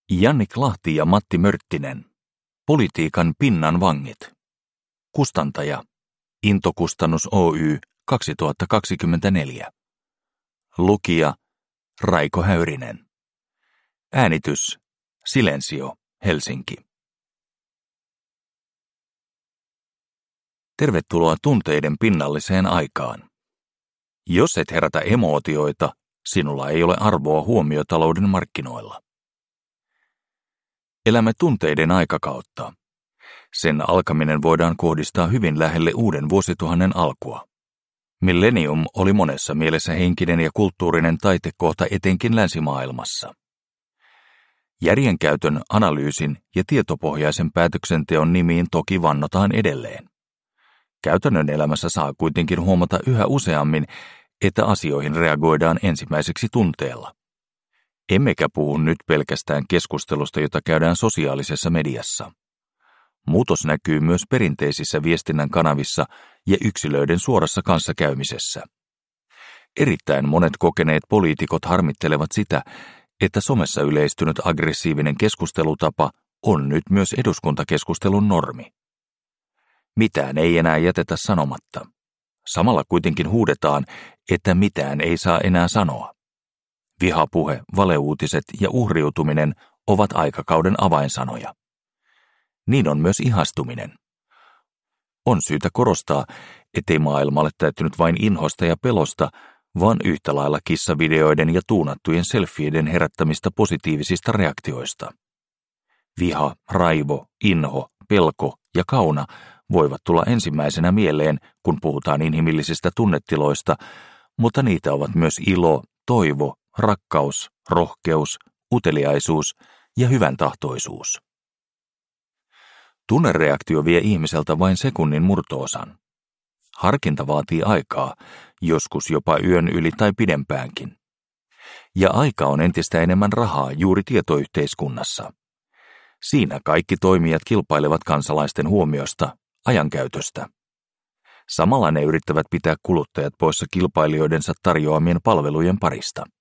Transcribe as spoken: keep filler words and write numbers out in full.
Jannik Lahti ja Matti Mörttinen. Politiikan pinnan vangit. Kustantaja. Intokustannus Oy kaksituhattakaksikymmentäneljä. Lukija. Raiko Häyrinen. Äänitys. Silensio, Helsinki. Tervetuloa tunteiden pinnalliseen aikaan. Jos et herätä emootioita, sinulla ei ole arvoa huomiotalouden markkinoilla. Elämme tunteiden aikakautta. Sen alkaminen voidaan kohdistaa hyvin lähelle uuden vuosituhannen alkua. Millennium oli monessa mielessä henkinen ja kulttuurinen taitekohta etenkin länsimaailmassa. Järjenkäytön, analyysin ja tietopohjaisen päätöksenteon nimiin toki vannotaan edelleen. Käytännön elämässä saa kuitenkin huomata yhä useammin, että asioihin reagoidaan ensimmäiseksi tunteella. Emmekä puhu nyt pelkästään keskustelusta, jota käydään sosiaalisessa mediassa. Muutos näkyy myös perinteisissä viestinnän kanavissa ja yksilöiden suorassa kanssakäymisessä. Erittäin monet kokeneet poliitikot harmittelevat sitä, että somessa yleistynyt aggressiivinen keskustelutapa on nyt myös eduskuntakeskustelun normi. Mitään ei enää jätetä sanomatta. Samalla kuitenkin huudetaan, että mitään ei saa enää sanoa. Vihapuhe, valeuutiset ja uhriutuminen ovat aikakauden avainsanoja. Niin on myös ihastuminen. On syytä korostaa, ettei maailma ole täyttynyt vain inhosta ja pelosta, vaan yhtä lailla kissavideoiden ja tuunattujen selfieiden herättämistä positiivisista reaktioista. Viha, raivo, inho, pelko ja kauna voivat tulla ensimmäisenä mieleen, kun puhutaan inhimillisistä tunnetiloista, mutta niitä ovat myös ilo, toivo, rakkaus, rohkeus, uteliaisuus ja hyvän tahtoisuus. Tunnereaktio vie ihmiseltä vain sekunnin murtoosan. Harkinta vaatii aikaa, joskus jopa yön yli tai pidempäänkin. Ja aika on entistä enemmän rahaa juuri tietoyhteiskunnassa. Siinä kaikki toimijat kilpailevat kansalaisten huomiosta, ajankäytöstä. Samalla ne yrittävät pitää kuluttajat poissa kilpailijoidensa tarjoamien palvelujen parista.